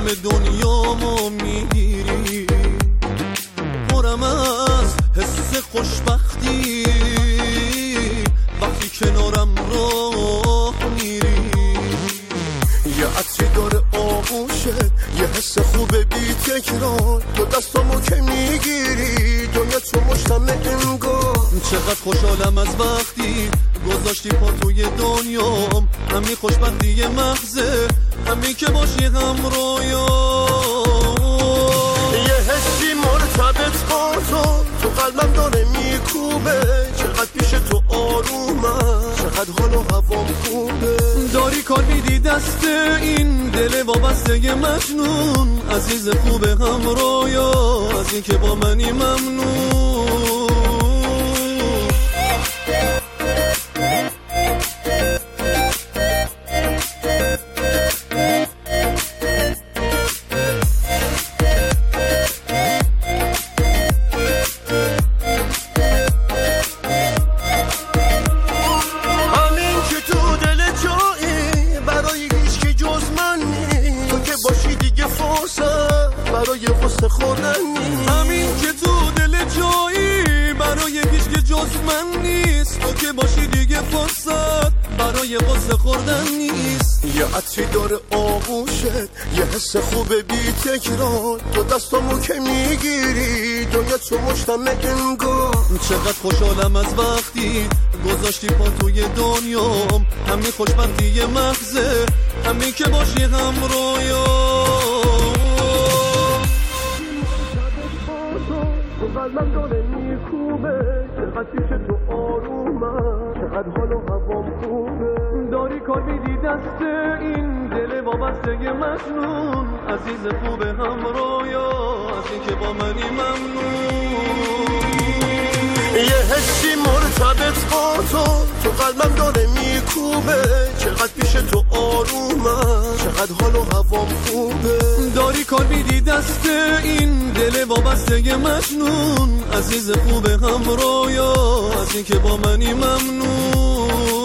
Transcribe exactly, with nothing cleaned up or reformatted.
دنیامو میگیری، پرم از حس خوشبختی وقتی کنارم راه میری. یه عطری داره آغوشت، یه حس خوبه بی تکرار، تو دستامو که میگیری دنیا تو مشتم انگار. چقدر خوشحالم از وقتی گذاشتی پا توی دنیام، همین خوشبختی محضه، همین که باشی همراهام. یه حسی مرتبط با تو تو قلبم داره میکوبه، چقدر پیش تو آرومم، چقدر حال و هوام خوبه. داری کار میدی دست این دل وابسته مجنون، عزیز خوبه همراه یا از این که با منی ممنون. برای قصه خوردن نیست، همین که تو دل جایی برای هیچ که جز من نیست. تو که باشی دیگه فرصت برای قصه خوردن نیست. یه عطری داره آغوشت، یه حس خوبه بی تکرار، تو دستامو که میگیری دنیا تو مشتم انگار. چقدر خوشحالم از وقتی گذاشتی پا توی دنیام، همین خوشبختی محضه، همین که باشی همراهام. قلبم داره میکوبه، چقدر پیش تو آرومم، چقدر حال و هوام خوبه. داری کار میدی دست این دل وابسته مجنون، عزیز خوبه همراه یا از این که با منی ممنون. یه حسی مرتبط با تو تو قلبم داره میکوبه، چقدر پیش تو آرومم، چقدر حال و هوام خوبه. داری کار میدی دست این دل وابسته مجنون، عزیز خوبه همراه یا از این که با منی ممنون.